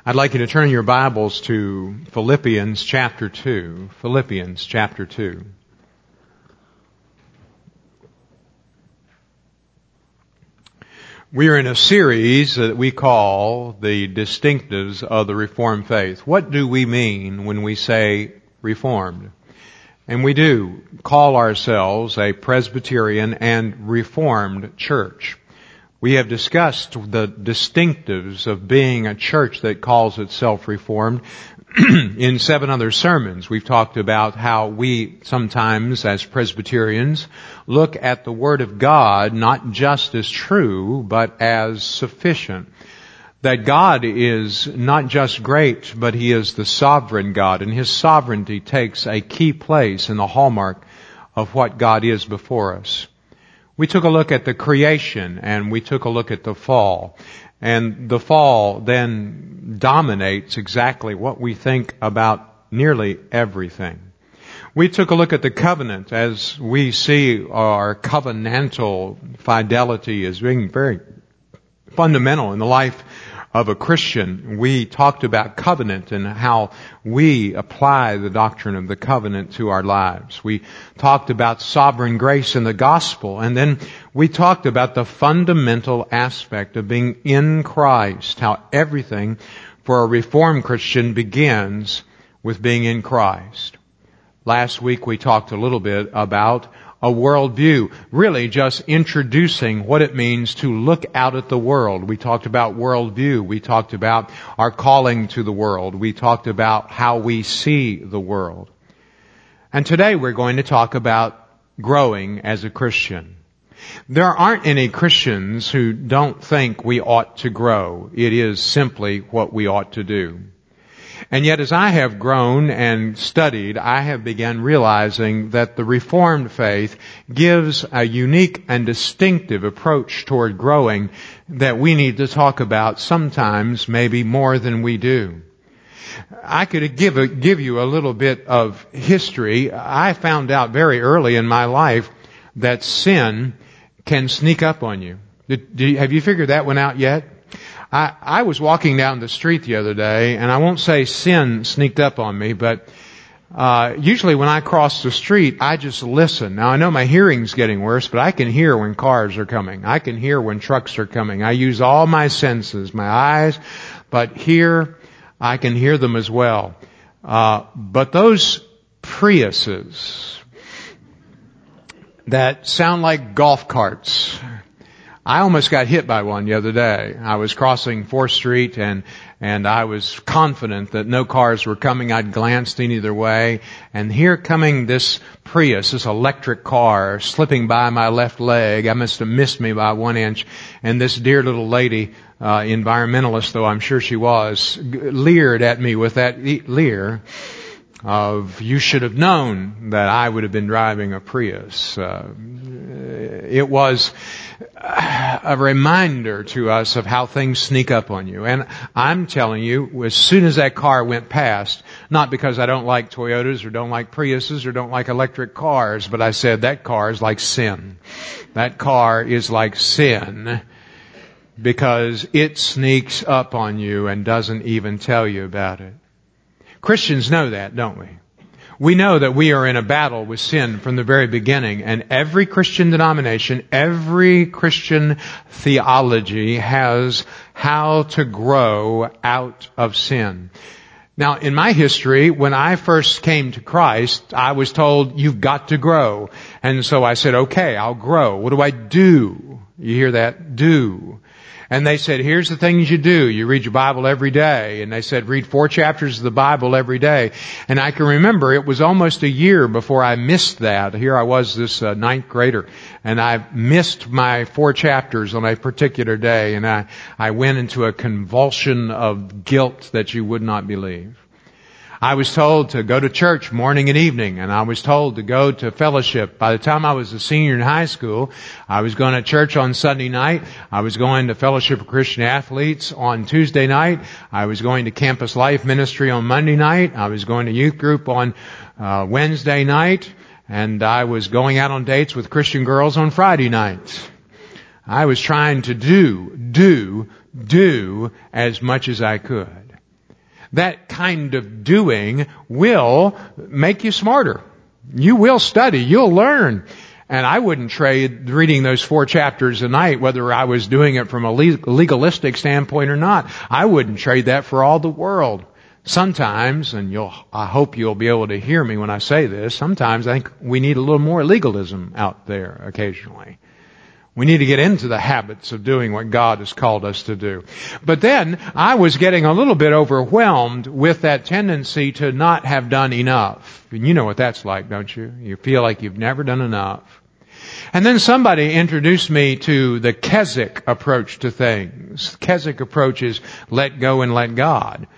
I'd like you to turn your Bibles to Philippians chapter 2. Philippians chapter 2. We are in a series that we call the distinctives of the Reformed faith. What do we mean when we say Reformed? And we do call ourselves a Presbyterian and Reformed church. We have discussed the distinctives of being a church that calls itself Reformed in 7 other sermons. We've talked about how we sometimes, as Presbyterians, look at the Word of God not just as true, but as sufficient. That God is not just great, but He is the sovereign God, and His sovereignty takes a key place in the hallmark of what God is before us. We took a look at the creation, and we took a look at the fall. And the fall then dominates exactly what we think about nearly everything. We took a look at the covenant as we see our covenantal fidelity as being very fundamental in the life of a Christian. We talked about covenant and how we apply the doctrine of the covenant to our lives. We talked about sovereign grace in the gospel, and then we talked about the fundamental aspect of being in Christ, how everything for a Reformed Christian begins with being in Christ. Last week we talked a little bit about a worldview, really just introducing what it means to look out at the world. We talked about worldview. We talked about our calling to the world. We talked about how we see the world. And today we're going to talk about growing as a Christian. There aren't any Christians who don't think we ought to grow. It is simply what we ought to do. And yet as I have grown and studied, I have begun realizing that the Reformed faith gives a unique and distinctive approach toward growing that we need to talk about sometimes maybe more than we do. I could give you a little bit of history. I found out very early in my life that sin can sneak up on you. Have you figured that one out yet? I was walking down the street the other day, and I won't say sin sneaked up on me, but usually when I cross the street, I just listen. Now, I know my hearing's getting worse, but I can hear when cars are coming. I can hear when trucks are coming. I use all my senses, my eyes, but here I can hear them as well. But those Priuses that sound like golf carts, I almost got hit by one the other day. I was crossing 4th Street and I was confident that no cars were coming. I'd glanced in either way, and here coming this Prius, this electric car, slipping by my left leg. I must have missed me by 1 inch. And this dear little lady, environmentalist though I'm sure she was, leered at me with that leer of, you should have known that I would have been driving a Prius. It was a reminder to us of how things sneak up on you. And I'm telling you, as soon as that car went past, not because I don't like Toyotas or don't like Priuses or don't like electric cars, but I said that car is like sin. That car is like sin because it sneaks up on you and doesn't even tell you about it. Christians know that, don't we? We know that we are in a battle with sin from the very beginning, and every Christian denomination, every Christian theology has how to grow out of sin. Now, in my history, when I first came to Christ, I was told, you've got to grow. And so I said, okay, I'll grow. What do I do? You hear that? Do. And they said, here's the things you do. You read your Bible every day. And they said, read 4 chapters of the Bible every day. And I can remember it was almost a year before I missed that. Here I was, this 9th grader, and I missed my 4 chapters on a particular day. And I went into a convulsion of guilt that you would not believe. I was told to go to church morning and evening, and I was told to go to fellowship. By the time I was a senior in high school, I was going to church on Sunday night. I was going to Fellowship of Christian Athletes on Tuesday night. I was going to Campus Life Ministry on Monday night. I was going to youth group on Wednesday night, and I was going out on dates with Christian girls on Friday nights. I was trying to do as much as I could. that kind of doing will make you smarter. You will study. You'll learn. And I wouldn't trade reading those 4 chapters a night, whether I was doing it from a legalistic standpoint or not. I wouldn't trade that for all the world. Sometimes, and I hope you'll be able to hear me when I say this, sometimes I think we need a little more legalism out there occasionally. We need to get into the habits of doing what God has called us to do. But then I was getting a little bit overwhelmed with that tendency to not have done enough. And you know what that's like, don't you? You feel like you've never done enough. And then somebody introduced me to the Keswick approach to things. Keswick approach is let go and let God.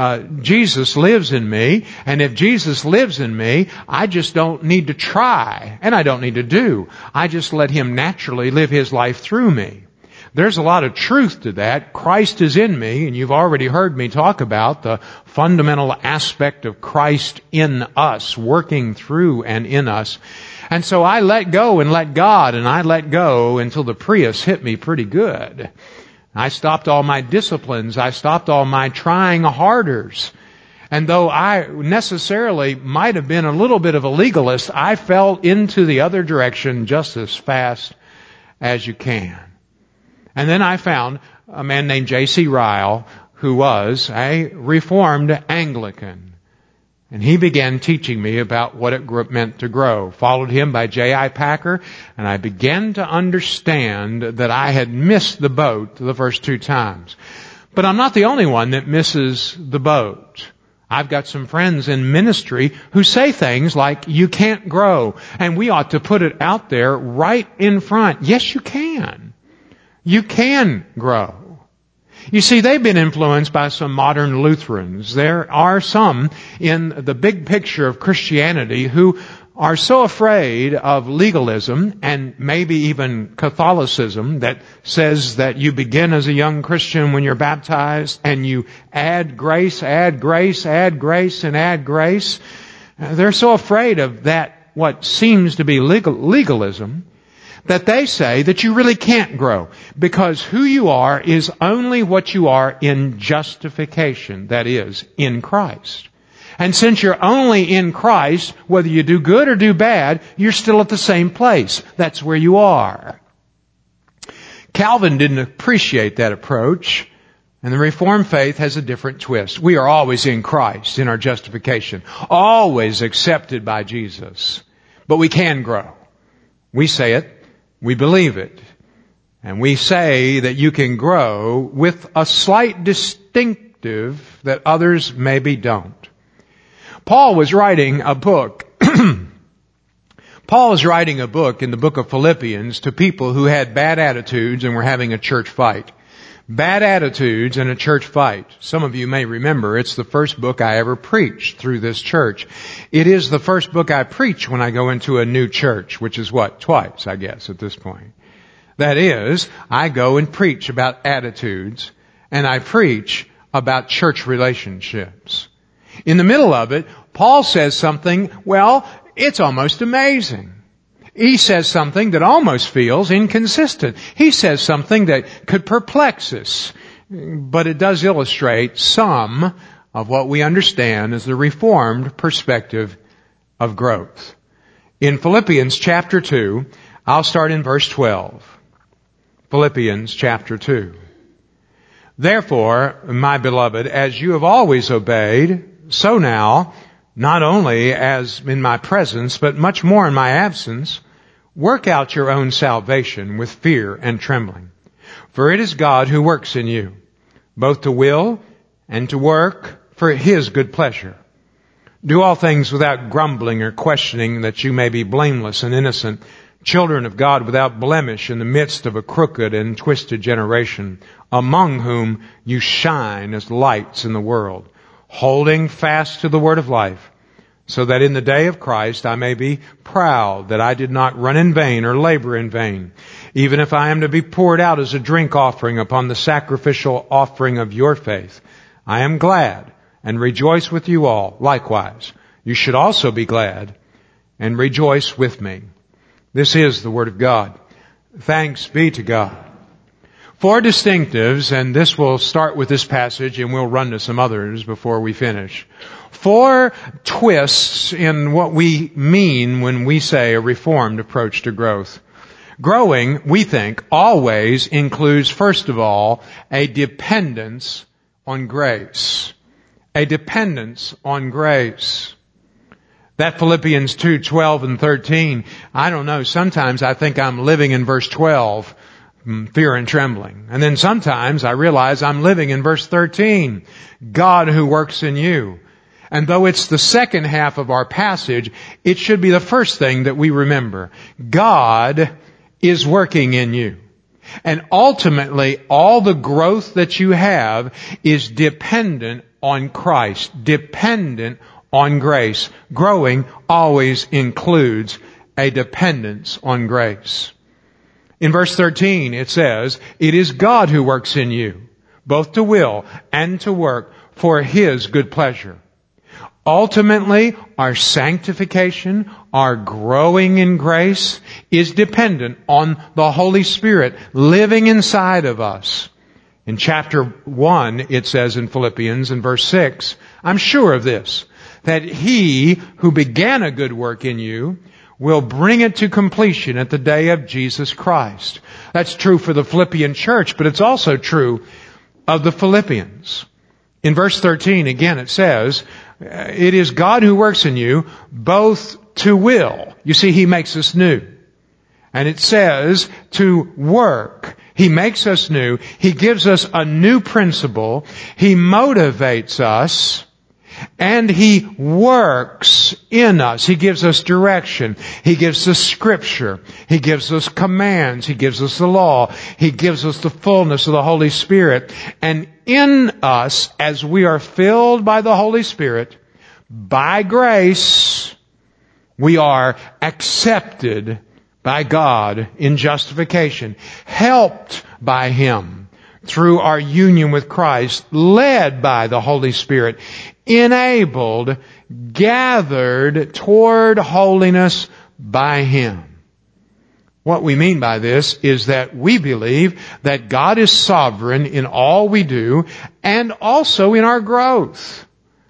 Jesus lives in me, and if Jesus lives in me, I just don't need to try, and I don't need to do. I just let Him naturally live His life through me. There's a lot of truth to that. Christ is in me, and you've already heard me talk about the fundamental aspect of Christ in us, working through and in us. And so I let go and let God, and I let go until the Prius hit me pretty good. I stopped all my disciplines. I stopped all my trying harders. And though I necessarily might have been a little bit of a legalist, I fell into the other direction just as fast as you can. And then I found a man named J.C. Ryle, who was a Reformed Anglican. And he began teaching me about what it meant to grow. Followed him by J.I. Packer, and I began to understand that I had missed the boat the first 2 times. But I'm not the only one that misses the boat. I've got some friends in ministry who say things like, you can't grow. And we ought to put it out there right in front. Yes, you can. You can grow. You see, they've been influenced by some modern Lutherans. There are some in the big picture of Christianity who are so afraid of legalism and maybe even Catholicism that says that you begin as a young Christian when you're baptized and you add grace, add grace, add grace, and add grace. They're so afraid of that, what seems to be legalism, that they say that you really can't grow because who you are is only what you are in justification, that is, in Christ. And since you're only in Christ, whether you do good or do bad, you're still at the same place. That's where you are. Calvin didn't appreciate that approach, and the Reformed faith has a different twist. We are always in Christ, in our justification, always accepted by Jesus. But we can grow. We say it. We believe it. And we say that you can grow with a slight distinctive that others maybe don't. Paul was writing a book. Paul is writing a book in the book of Philippians to people who had bad attitudes and were having a church fight. Bad attitudes and a church fight. Some of you may remember it's the first book I ever preached through this church. It is the first book I preach when I go into a new church, which is what? Twice, I guess, at this point. That is, I go and preach about attitudes and I preach about church relationships. In the middle of it, Paul says something, well, it's almost amazing. He says something that almost feels inconsistent. He says something that could perplex us. But it does illustrate some of what we understand as the Reformed perspective of growth. In Philippians chapter 2, I'll start in verse 12. Philippians chapter 2. Therefore, my beloved, as you have always obeyed, so now, not only as in my presence, but much more in my absence, work out your own salvation with fear and trembling. For it is God who works in you, both to will and to work for His good pleasure. Do all things without grumbling or questioning, that you may be blameless and innocent, children of God without blemish in the midst of a crooked and twisted generation, among whom you shine as lights in the world, holding fast to the word of life, so that in the day of Christ I may be proud that I did not run in vain or labor in vain, even if I am to be poured out as a drink offering upon the sacrificial offering of your faith. I am glad and rejoice with you all. Likewise, you should also be glad and rejoice with me. This is the word of God. Thanks be to God. 4 distinctives, and this will start with this passage and we'll run to some others before we finish. 4 twists in what we mean when we say a reformed approach to growth. Growing, we think, always includes, first of all, a dependence on grace. A dependence on grace. That Philippians 2:12 and 13, I don't know, sometimes I think I'm living in verse 12, fear and trembling. And then sometimes I realize I'm living in verse 13, God who works in you. And though it's the second half of our passage, it should be the first thing that we remember. God is working in you. And ultimately, all the growth that you have is dependent on Christ, dependent on grace. Growing always includes a dependence on grace. In verse 13, it says, it is God who works in you, both to will and to work for His good pleasure. Ultimately, our sanctification, our growing in grace is dependent on the Holy Spirit living inside of us. In chapter 1, it says in Philippians in verse 6, I'm sure of this, that He who began a good work in you will bring it to completion at the day of Jesus Christ. That's true for the Philippian church, but it's also true of the Philippians. In verse 13, again, it says, it is God who works in you both to will. You see, He makes us new. And it says to work. He makes us new. He gives us a new principle. He motivates us. And He works in us. He gives us direction. He gives us Scripture. He gives us commands. He gives us the law. He gives us the fullness of the Holy Spirit. And in us, as we are filled by the Holy Spirit, by grace, we are accepted by God in justification, helped by Him through our union with Christ, led by the Holy Spirit, enabled, gathered toward holiness by Him. What we mean by this is that we believe that God is sovereign in all we do and also in our growth.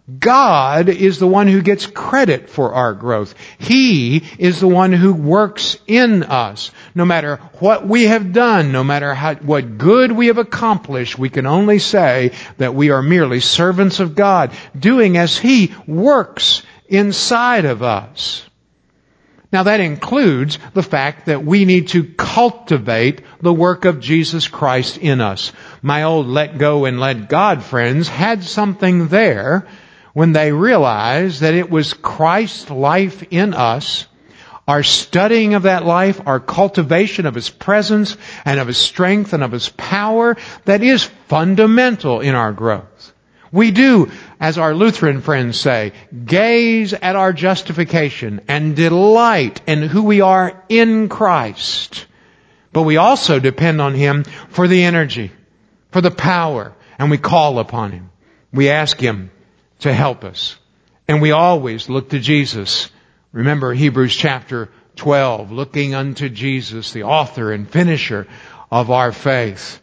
God is the one who gets credit for our growth. He is the one who works in us. No matter what we have done, no matter what good we have accomplished, we can only say that we are merely servants of God, doing as He works inside of us. Now that includes the fact that we need to cultivate the work of Jesus Christ in us. My old Let Go and Let God friends had something there when they realized that it was Christ's life in us, our studying of that life, our cultivation of His presence and of His strength and of His power that is fundamental in our growth. We do, as our Lutheran friends say, gaze at our justification and delight in who we are in Christ. But we also depend on Him for the energy, for the power, and we call upon Him. We ask Him to help us. And we always look to Jesus. Remember Hebrews chapter 12, looking unto Jesus, the author and finisher of our faith.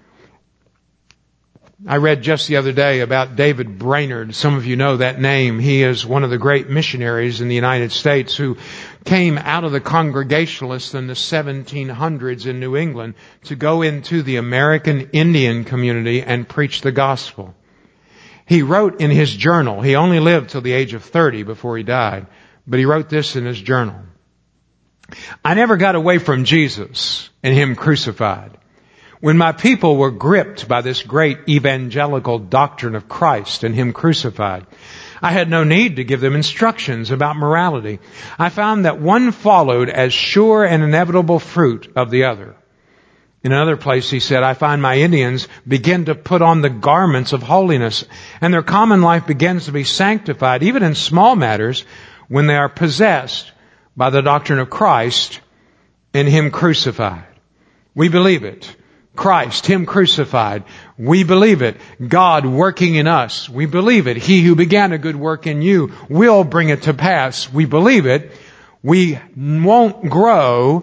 I read just the other day about David Brainerd. Some of you know that name. He is one of the great missionaries in the United States who came out of the Congregationalists in the 1700s in New England to go into the American Indian community and preach the gospel. He wrote in his journal, he only lived till the age of 30 before he died, but he wrote this in his journal. I never got away from Jesus and Him crucified. When my people were gripped by this great evangelical doctrine of Christ and Him crucified, I had no need to give them instructions about morality. I found that one followed as sure and inevitable fruit of the other. In another place he said, I find my Indians begin to put on the garments of holiness, and their common life begins to be sanctified, even in small matters, when they are possessed by the doctrine of Christ and Him crucified. We believe it. Christ, Him crucified. We believe it. God working in us. We believe it. He who began a good work in you will bring it to pass. We believe it. We won't grow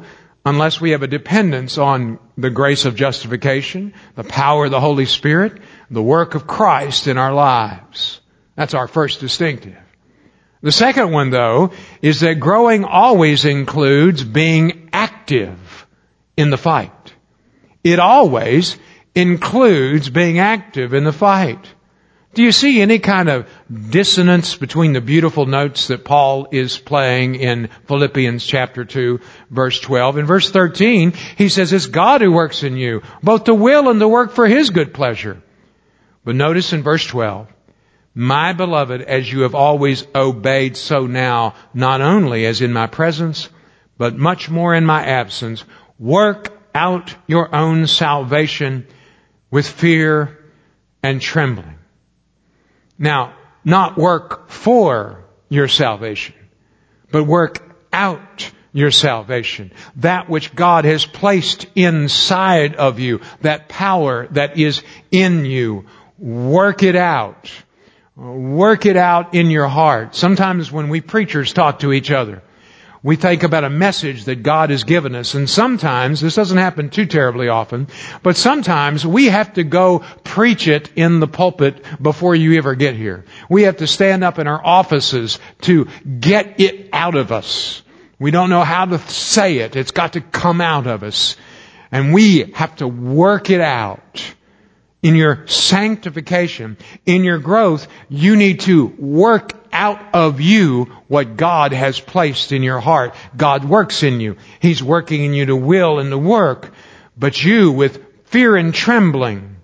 unless we have a dependence on the grace of justification, the power of the Holy Spirit, the work of Christ in our lives. That's our first distinctive. The second one, though, is that growing always includes being active in the fight. It always includes being active in the fight. Do you see any kind of dissonance between the beautiful notes that Paul is playing in Philippians chapter 2, verse 12? In verse 13, he says, it's God who works in you, both to will and to work for His good pleasure. But notice in verse 12, my beloved, as you have always obeyed, so now, not only as in my presence, but much more in my absence, work out your own salvation with fear and trembling. Now, not work for your salvation, but work out your salvation. That which God has placed inside of you, that power that is in you, work it out. Work it out in your heart. Sometimes when we preachers talk to each other, we think about a message that God has given us. And sometimes, this doesn't happen too terribly often, but sometimes we have to go preach it in the pulpit before you ever get here. We have to stand up in our offices to get it out of us. We don't know how to say it. It's got to come out of us. And we have to work it out. In your sanctification, in your growth, you need to work out of you what God has placed in your heart. God works in you. He's working in you to will and to work. But you, with fear and trembling,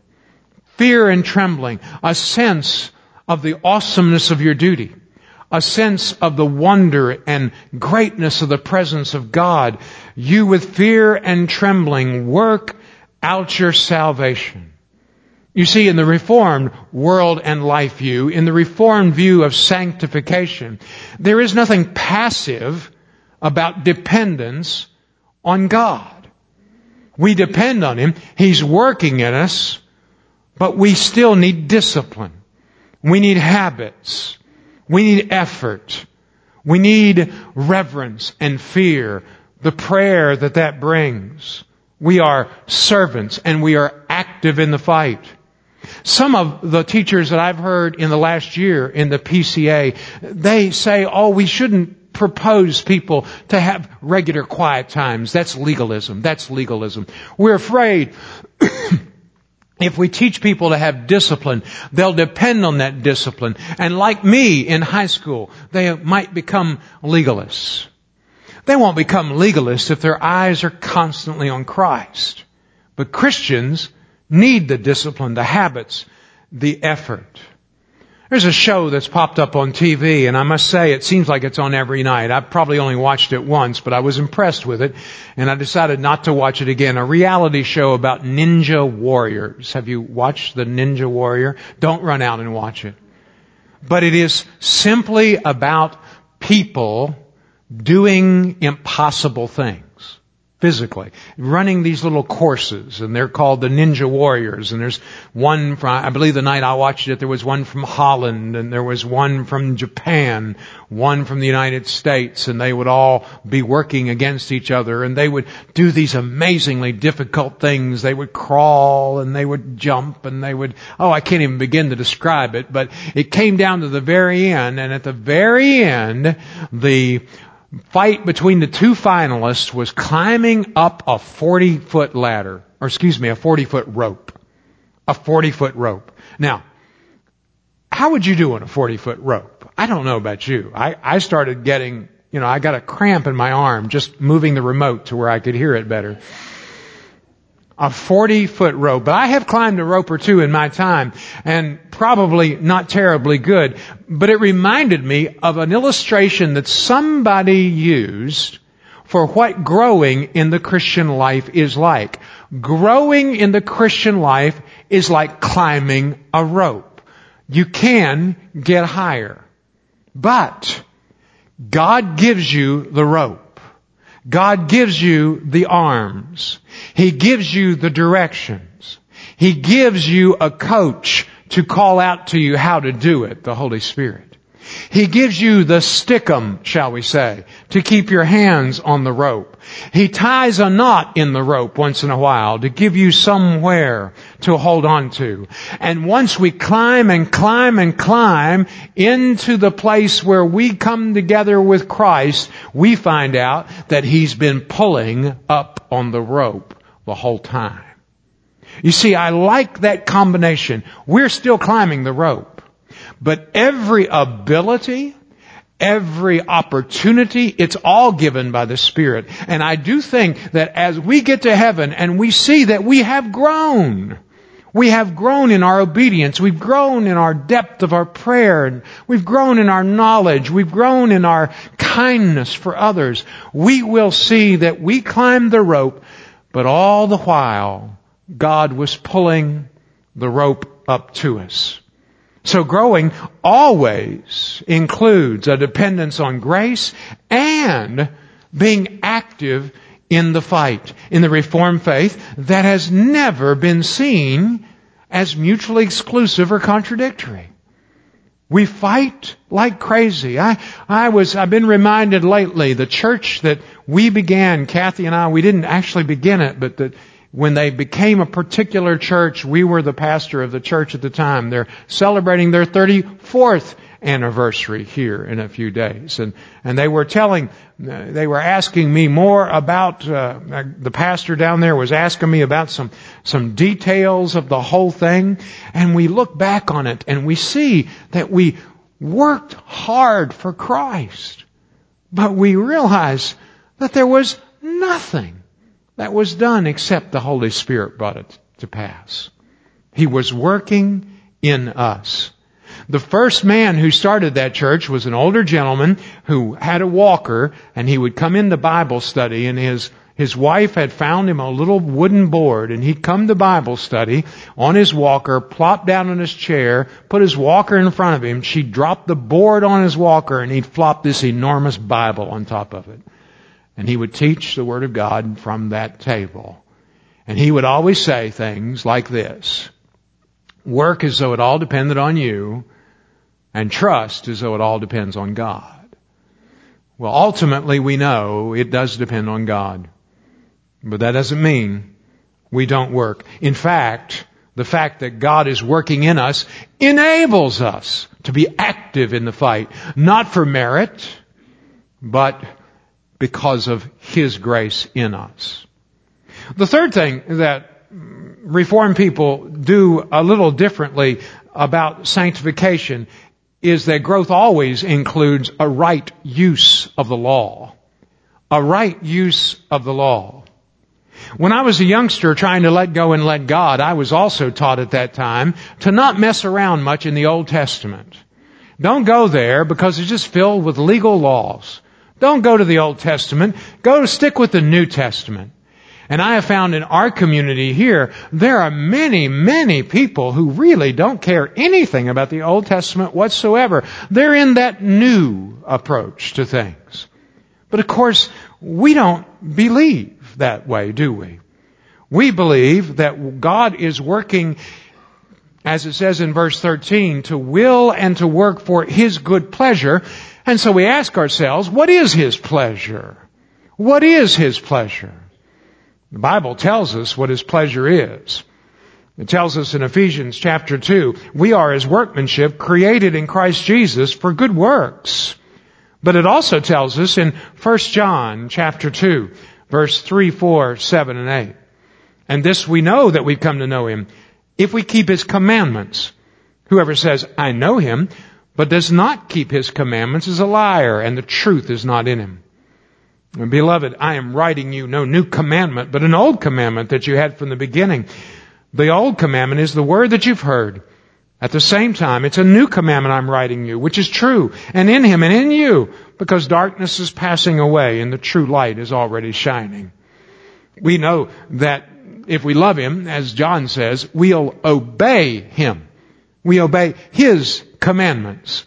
a sense of the awesomeness of your duty, a sense of the wonder and greatness of the presence of God, you with fear and trembling work out your salvation. You see, in the Reformed world and life view, in the Reformed view of sanctification, there is nothing passive about dependence on God. We depend on Him. He's working in us, but we still need discipline. We need habits. We need effort. We need reverence and fear, the prayer that brings. We are servants and we are active in the fight. Some of the teachers that I've heard in the last year in the PCA, they say, we shouldn't propose people to have regular quiet times. That's legalism. We're afraid if we teach people to have discipline, they'll depend on that discipline. And like me in high school, they might become legalists. They won't become legalists if their eyes are constantly on Christ. But Christians need the discipline, the habits, the effort. There's a show that's popped up on TV, and I must say it seems like it's on every night. I've probably only watched it once, but I was impressed with it, and I decided not to watch it again. A reality show about ninja warriors. Have you watched The Ninja Warrior? Don't run out and watch it. But it is simply about people doing impossible things. Physically, running these little courses, and they're called the Ninja Warriors. And there's one from, I believe the night I watched it, there was one from Holland, and there was one from Japan, one from the United States, and they would all be working against each other, and they would do these amazingly difficult things. They would crawl, and they would jump, and they would, I can't even begin to describe it, but it came down to the very end, and at the very end, the fight between the two finalists was climbing up a 40-foot ladder, a 40-foot rope. A 40-foot rope. Now, how would you do on a 40-foot rope? I don't know about you. I started getting, I got a cramp in my arm just moving the remote to where I could hear it better. A 40-foot rope. But I have climbed a rope or two in my time, and probably not terribly good. But it reminded me of an illustration that somebody used for what growing in the Christian life is like. Growing in the Christian life is like climbing a rope. You can get higher. But God gives you the rope. God gives you the arms. He gives you the directions. He gives you a coach to call out to you how to do it, the Holy Spirit. He gives you the stickum, shall we say, to keep your hands on the rope. He ties a knot in the rope once in a while to give you somewhere to hold on to. And once we climb and climb and climb into the place where we come together with Christ, we find out that He's been pulling up on the rope the whole time. You see, I like that combination. We're still climbing the rope. But every ability, every opportunity, it's all given by the Spirit. And I do think that as we get to heaven and we see that we have grown in our obedience, we've grown in our depth of our prayer, and we've grown in our knowledge, we've grown in our kindness for others, we will see that we climbed the rope, but all the while, God was pulling the rope up to us. So growing always includes a dependence on grace and being active in the fight. In the Reformed faith, that has never been seen as mutually exclusive or contradictory. We fight like crazy. I've been reminded lately, the church that we began, Kathy and I, we didn't actually begin it, but that when they became a particular church, we were the pastor of the church at the time. They're celebrating their 34th anniversary here in a few days. And they were asking me more about, the pastor down there was asking me about some details of the whole thing. And we look back on it and we see that we worked hard for Christ. But we realize that there was nothing that was done except the Holy Spirit brought it to pass. He was working in us. The first man who started that church was an older gentleman who had a walker, and he would come into Bible study, and his wife had found him a little wooden board, and he'd come to Bible study on his walker, plop down on his chair, put his walker in front of him. She'd drop the board on his walker, and he'd flop this enormous Bible on top of it. And he would teach the Word of God from that table. And he would always say things like this: work as though it all depended on you, and trust as though it all depends on God. Well, ultimately we know it does depend on God. But that doesn't mean we don't work. In fact, the fact that God is working in us enables us to be active in the fight, not for merit, but because of His grace in us. The third thing that Reformed people do a little differently about sanctification is that growth always includes a right use of the law. A right use of the law. When I was a youngster trying to let go and let God, I was also taught at that time to not mess around much in the Old Testament. Don't go there because it's just filled with legal laws. Don't go to the Old Testament. Stick with the New Testament. And I have found in our community here, there are many, many people who really don't care anything about the Old Testament whatsoever. They're in that new approach to things. But of course, we don't believe that way, do we? We believe that God is working, as it says in verse 13, to will and to work for His good pleasure. And so we ask ourselves, what is His pleasure? What is His pleasure? The Bible tells us what His pleasure is. It tells us in Ephesians chapter 2, we are His workmanship created in Christ Jesus for good works. But it also tells us in 1 John chapter 2, verse 3, 4, 7, and 8. And this we know that we've come to know Him, if we keep His commandments. Whoever says, I know Him, but does not keep His commandments is a liar, and the truth is not in him. And beloved, I am writing you no new commandment, but an old commandment that you had from the beginning. The old commandment is the word that you've heard. At the same time, it's a new commandment I'm writing you, which is true, and in Him and in you, because darkness is passing away and the true light is already shining. We know that if we love Him, as John says, we'll obey Him. We obey His commandments.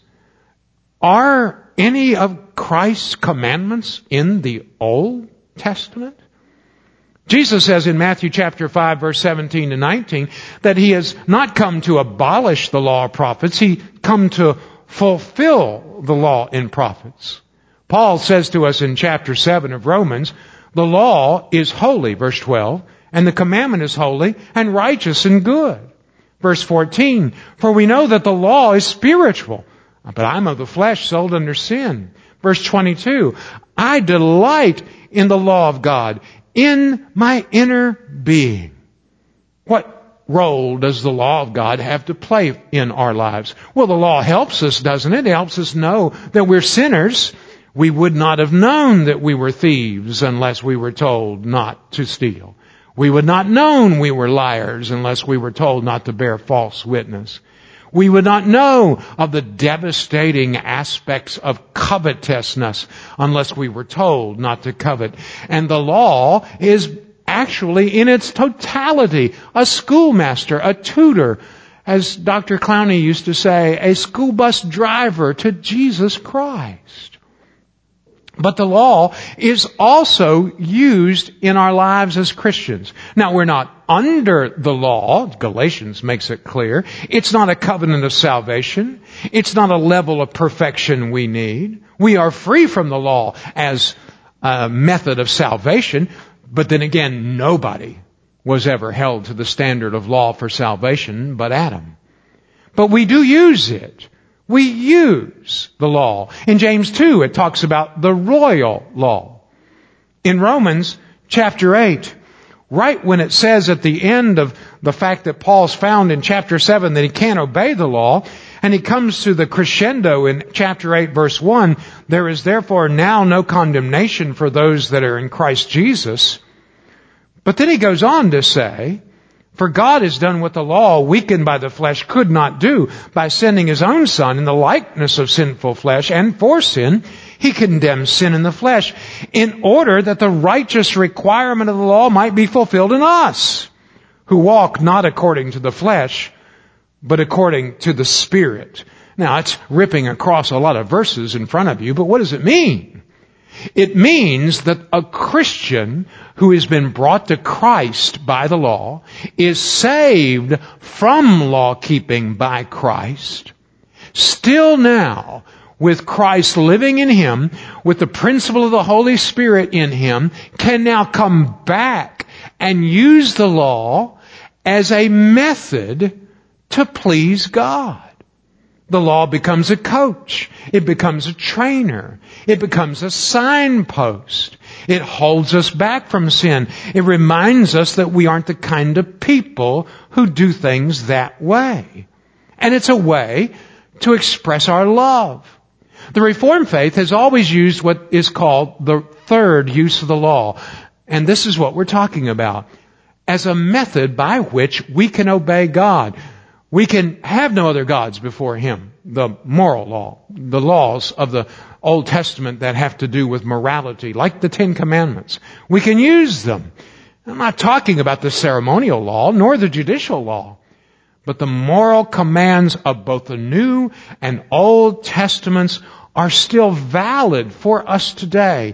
Are any of Christ's commandments in the Old Testament? Jesus says in Matthew chapter 5, verse 17 to 19, that He has not come to abolish the law of prophets. He come to fulfill the law and prophets. Paul says to us in chapter 7 of Romans, the law is holy, verse 12, and the commandment is holy and righteous and good. Verse 14, for we know that the law is spiritual, but I'm of the flesh, sold under sin. Verse 22, I delight in the law of God, in my inner being. What role does the law of God have to play in our lives? Well, the law helps us, doesn't it? It helps us know that we're sinners. We would not have known that we were thieves unless we were told not to steal. We would not have known we were liars unless we were told not to bear false witness. We would not know of the devastating aspects of covetousness unless we were told not to covet. And the law is actually in its totality a schoolmaster, a tutor, as Dr. Clowney used to say, a school bus driver to Jesus Christ. But the law is also used in our lives as Christians. Now, we're not under the law. Galatians makes it clear. It's not a covenant of salvation. It's not a level of perfection we need. We are free from the law as a method of salvation. But then again, nobody was ever held to the standard of law for salvation but Adam. But we do use it. We use the law. In James 2, it talks about the royal law. In Romans chapter 8, right when it says at the end of the fact that Paul's found in chapter 7 that he can't obey the law, and he comes to the crescendo in chapter 8 verse 1, there is therefore now no condemnation for those that are in Christ Jesus. But then he goes on to say, for God has done what the law, weakened by the flesh, could not do. By sending His own Son in the likeness of sinful flesh, and for sin, He condemned sin in the flesh, in order that the righteous requirement of the law might be fulfilled in us, who walk not according to the flesh, but according to the Spirit. Now, it's ripping across a lot of verses in front of you, but what does it mean? It means that a Christian who has been brought to Christ by the law is saved from law keeping by Christ. Still now, with Christ living in him, with the principle of the Holy Spirit in him, can now come back and use the law as a method to please God. The law becomes a coach. It becomes a trainer. It becomes a signpost. It holds us back from sin. It reminds us that we aren't the kind of people who do things that way. And it's a way to express our love. The Reformed faith has always used what is called the third use of the law. And this is what we're talking about. As a method by which we can obey God. We can have no other gods before Him. The moral law, the laws of the Old Testament that have to do with morality, like the Ten Commandments. We can use them. I'm not talking about the ceremonial law, nor the judicial law, but the moral commands of both the New and Old Testaments are still valid for us today.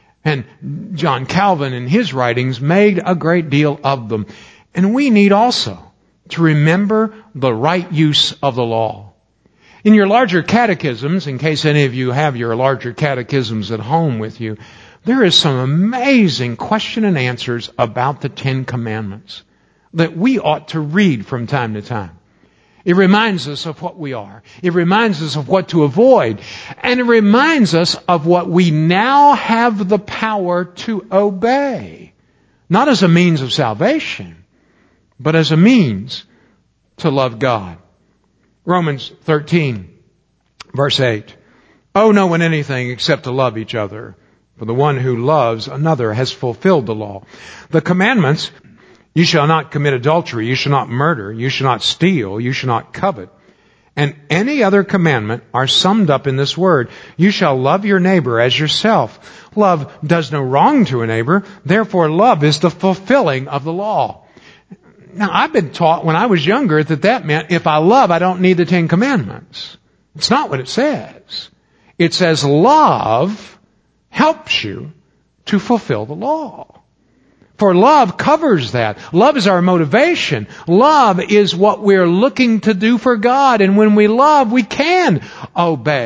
And John Calvin in his writings made a great deal of them. And we need also to remember the right use of the law. In your larger catechisms, in case any of you have your larger catechisms at home with you, there is some amazing question and answers about the Ten Commandments that we ought to read from time to time. It reminds us of what we are. It reminds us of what to avoid. And it reminds us of what we now have the power to obey. Not as a means of salvation, but as a means to love God. Romans 13, verse 8. Owe no one anything except to love each other. For the one who loves another has fulfilled the law. The commandments, you shall not commit adultery, you shall not murder, you shall not steal, you shall not covet, and any other commandment are summed up in this word. You shall love your neighbor as yourself. Love does no wrong to a neighbor. Therefore, love is the fulfilling of the law. Now, I've been taught when I was younger that meant if I love, I don't need the Ten Commandments. It's not what it says. It says love helps you to fulfill the law. For love covers that. Love is our motivation. Love is what we're looking to do for God. And when we love, we can obey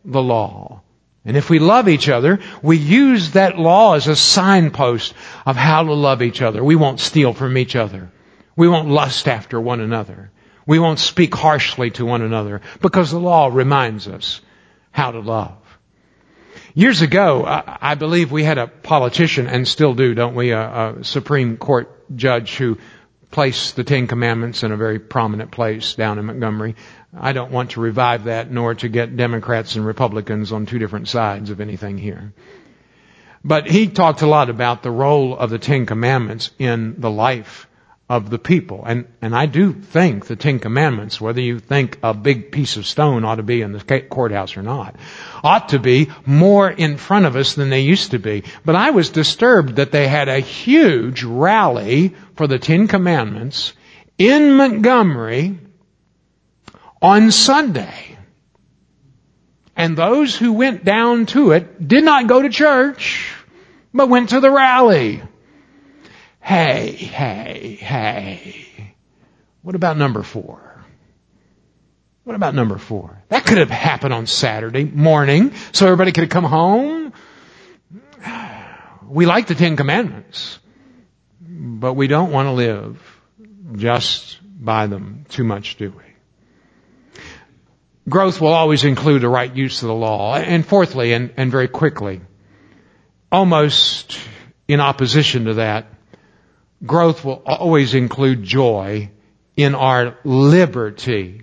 the law. And if we love each other, we use that law as a signpost of how to love each other. We won't steal from each other. We won't lust after one another. We won't speak harshly to one another, because the law reminds us how to love. Years ago, I believe we had a politician, and still do, don't we, a Supreme Court judge who placed the Ten Commandments in a very prominent place down in Montgomery. I don't want to revive that, nor to get Democrats and Republicans on two different sides of anything here. But he talked a lot about the role of the Ten Commandments in the life of the people. And I do think the Ten Commandments, whether you think a big piece of stone ought to be in the courthouse or not, ought to be more in front of us than they used to be. But I was disturbed that they had a huge rally for the Ten Commandments in Montgomery on Sunday. And those who went down to it did not go to church, but went to the rally. Hey. What about number 4? What about number 4? That could have happened on Saturday morning, so everybody could have come home. We like the Ten Commandments, but we don't want to live just by them too much, do we? Growth will always include the right use of the law. And fourthly, and very quickly, almost in opposition to that, growth will always include joy in our liberty.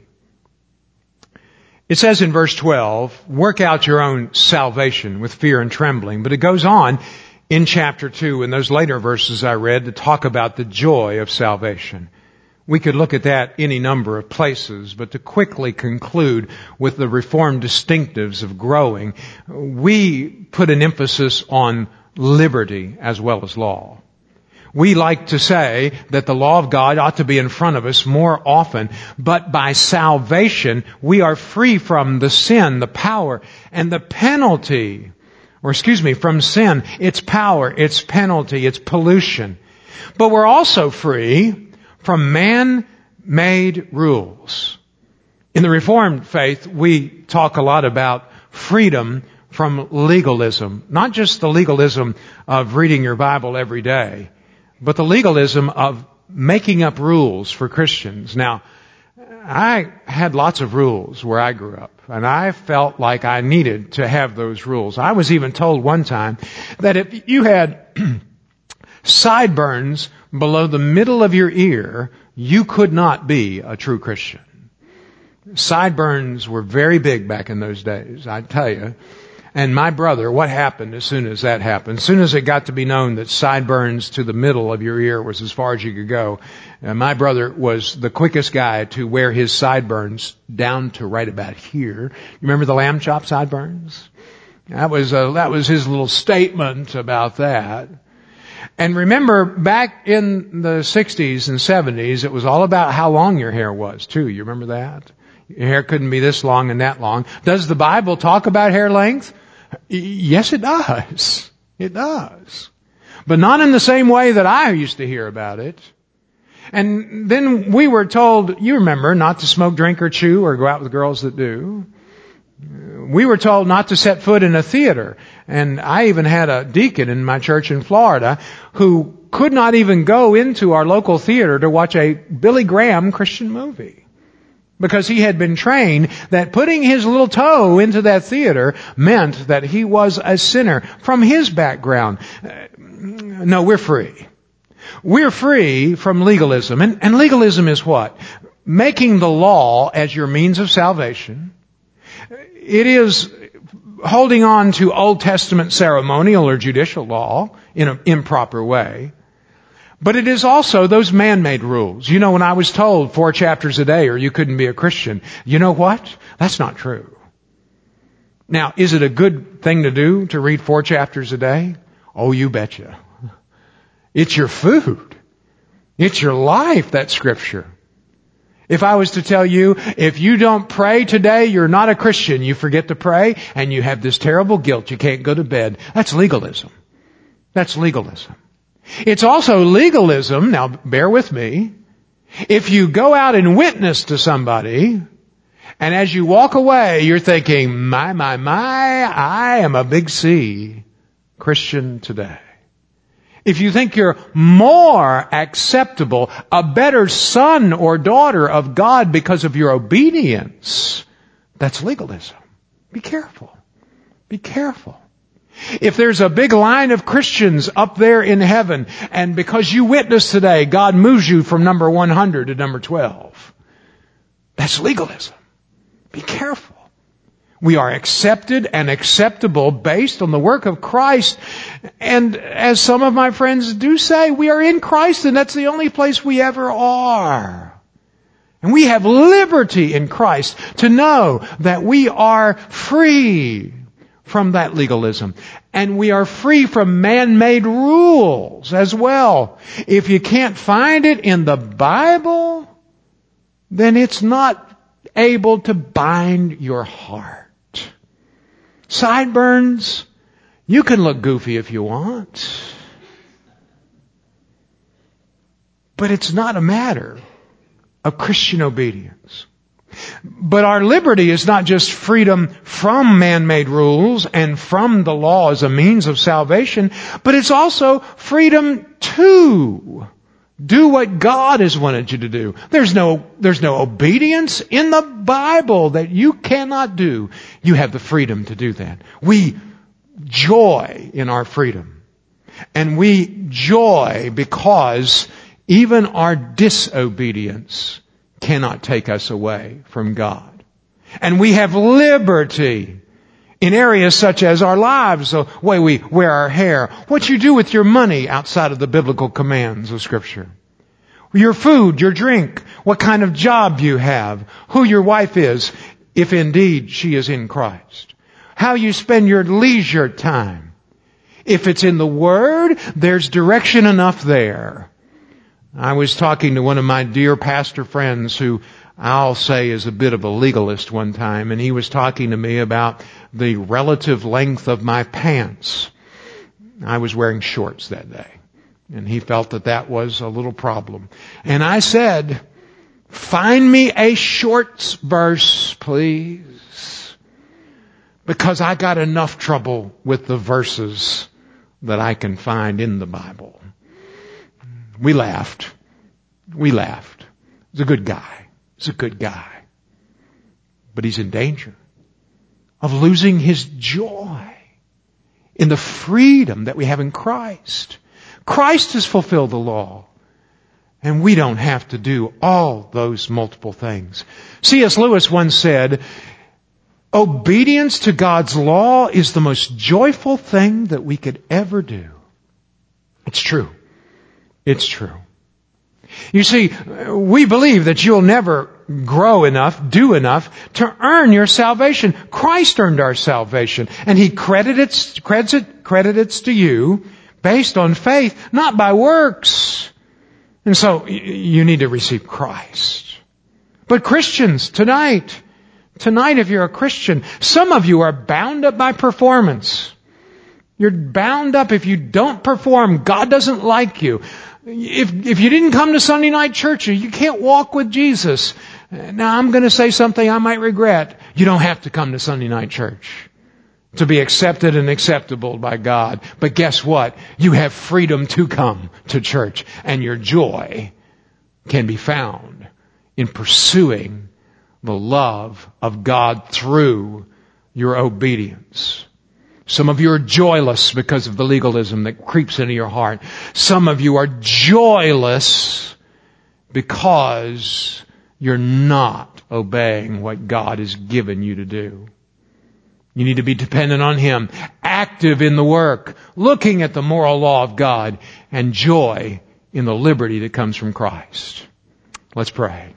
It says in verse 12, work out your own salvation with fear and trembling. But it goes on in chapter 2, in those later verses I read, to talk about the joy of salvation. We could look at that any number of places, but to quickly conclude with the Reformed distinctives of growing, we put an emphasis on liberty as well as law. We like to say that the law of God ought to be in front of us more often, but by salvation we are free from the sin, the power, and the penalty. From sin, its power, its penalty, its pollution. But we're also free from man-made rules. In the Reformed faith, we talk a lot about freedom from legalism. Not just the legalism of reading your Bible every day, but the legalism of making up rules for Christians. Now, I had lots of rules where I grew up, and I felt like I needed to have those rules. I was even told one time that if you had sideburns below the middle of your ear, you could not be a true Christian. Sideburns were very big back in those days, I tell you. And my brother, what happened as soon as that happened? As soon as it got to be known that sideburns to the middle of your ear was as far as you could go, my brother was the quickest guy to wear his sideburns down to right about here. You remember the lamb chop sideburns? That was his little statement about that. And remember, back in the 60s and 70s, it was all about how long your hair was, too. You remember that? Your hair couldn't be this long and that long. Does the Bible talk about hair length? Yes, it does. It does. But not in the same way that I used to hear about it. And then we were told, you remember, not to smoke, drink, or chew, or go out with girls that do. We were told not to set foot in a theater. And I even had a deacon in my church in Florida who could not even go into our local theater to watch a Billy Graham Christian movie, because he had been trained that putting his little toe into that theater meant that he was a sinner from his background. No, we're free. We're free from legalism. And legalism is what? Making the law as your means of salvation. It is holding on to Old Testament ceremonial or judicial law in an improper way. But it is also those man-made rules. You know, when I was told 4 chapters a day or you couldn't be a Christian, you know what? That's not true. Now, is it a good thing to do to read 4 chapters a day? Oh, you betcha. It's your food. It's your life, that Scripture. If I was to tell you, if you don't pray today, you're not a Christian. You forget to pray and you have this terrible guilt. You can't go to bed. That's legalism. That's legalism. It's also legalism, now bear with me, if you go out and witness to somebody And as you walk away, you're thinking, my, I am a big C Christian today. If you think you're more acceptable, a better son or daughter of God because of your obedience, that's legalism. Be careful. Be careful. If there's a big line of Christians up there in heaven, and because you witnessed today, God moves you from number 100 to number 12, that's legalism. Be careful. We are accepted and acceptable based on the work of Christ. And as some of my friends do say, we are in Christ, and that's the only place we ever are. And we have liberty in Christ to know that we are free from that legalism. And we are free from man-made rules as well. If you can't find it in the Bible, then it's not able to bind your heart. Sideburns, you can look goofy if you want. But it's not a matter of Christian obedience. But our liberty is not just freedom from man-made rules and from the law as a means of salvation, but it's also freedom to do what God has wanted you to do. There's no obedience in the Bible that you cannot do. You have the freedom to do that. We joy in our freedom. And we joy because even our disobedience cannot take us away from God. And we have liberty in areas such as our lives, the way we wear our hair, what you do with your money outside of the biblical commands of Scripture, your food, your drink, what kind of job you have, who your wife is, if indeed she is in Christ, how you spend your leisure time. If it's in the Word, there's direction enough there. I was talking to one of my dear pastor friends who I'll say is a bit of a legalist one time, and he was talking to me about the relative length of my pants. I was wearing shorts that day, and he felt that was a little problem. And I said, find me a shorts verse, please, because I got enough trouble with the verses that I can find in the Bible. We laughed. He's a good guy. He's a good guy. But he's in danger of losing his joy in the freedom that we have in Christ. Christ has fulfilled the law. And we don't have to do all those multiple things. C.S. Lewis once said, obedience to God's law is the most joyful thing that we could ever do. It's true. It's true. You see, we believe that you'll never grow enough, do enough to earn your salvation. Christ earned our salvation, and He credits to you based on faith, not by works. And so you need to receive Christ. But Christians, tonight if you're a Christian, some of you are bound up by performance. You're bound up. If you don't perform, God doesn't like you. If you didn't come to Sunday night church, you can't walk with Jesus. Now, I'm going to say something I might regret. You don't have to come to Sunday night church to be accepted and acceptable by God. But guess what? You have freedom to come to church, and your joy can be found in pursuing the love of God through your obedience. Some of you are joyless because of the legalism that creeps into your heart. Some of you are joyless because you're not obeying what God has given you to do. You need to be dependent on Him, active in the work, looking at the moral law of God, and joy in the liberty that comes from Christ. Let's pray.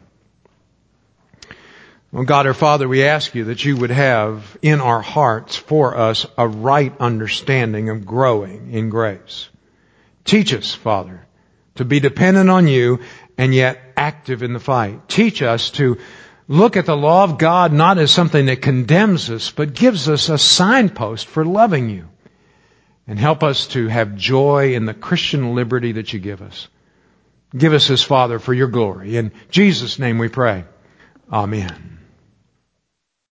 Oh God, our Father, we ask You that You would have in our hearts for us a right understanding of growing in grace. Teach us, Father, to be dependent on You and yet active in the fight. Teach us to look at the law of God not as something that condemns us, but gives us a signpost for loving You. And help us to have joy in the Christian liberty that You give us. Give us this, Father, for Your glory. In Jesus' name we pray. Amen.